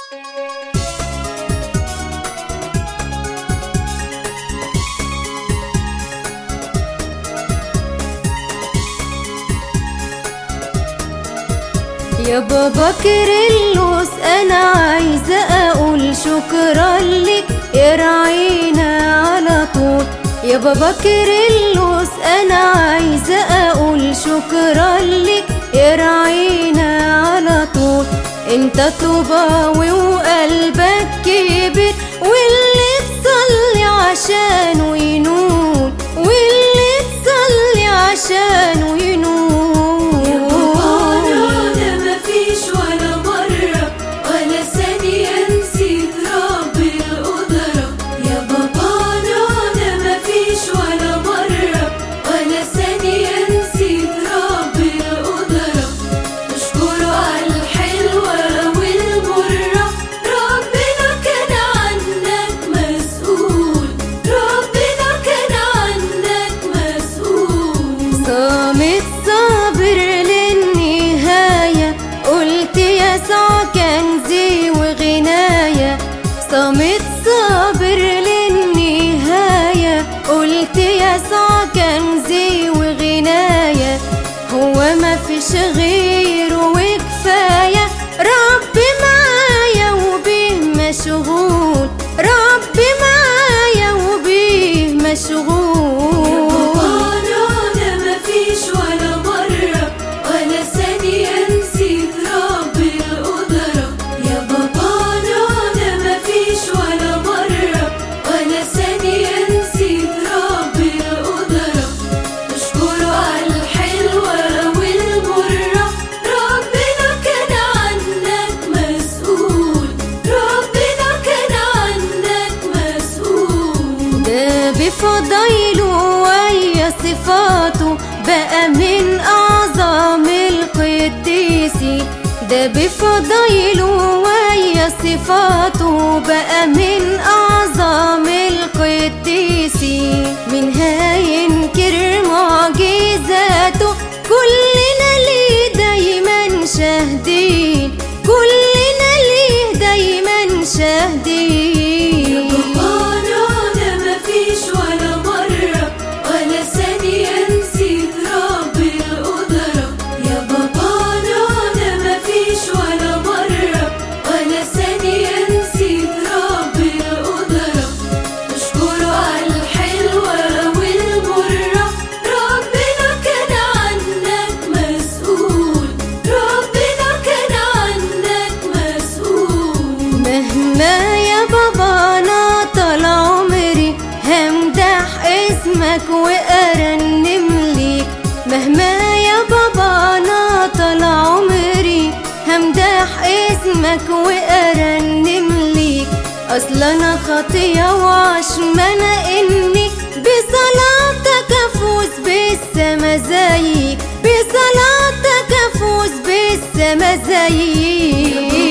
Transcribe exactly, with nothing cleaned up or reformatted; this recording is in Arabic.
يا بابا كيرلس أنا عايزة أقول شكرا لك يرعينا على طول. يا بابا كيرلس أنا عايزة أقول شكرا لك يرعينا على طول. انت طوباوي وقلبك كبير، واللي تصلي عشانه ينول، واللي تصلي عشانه ينول. صامت صابر للنهاية، قلت يسوع كنزي وغناية. صامت صابر للنهاية، قلت يسوع كنزي وغناية. هو ما فيش غيره وكفاية، ربي معايا وبيه مشغول، ربي معايا وبيه مشغول. بفضايله ويا صفاته بقى من أعظم القديسين. ده بفضايله ويا صفاته بقى من أعظم القديسين. من هينكر معجزاته، كلنا ليه دايما شاهدين، كلنا ليه دايما شاهدين. مهما يا بابا أنا طال عمري همدح اسمك وأرنم ليك. مهما يا بابا أنا طال عمري همدح اسمك وأرنم ليك. أصل أنا خاطية وعشمانة إني بصلاتك أفوز بالسما زيك، بصلاتك أفوز بالسما زيك.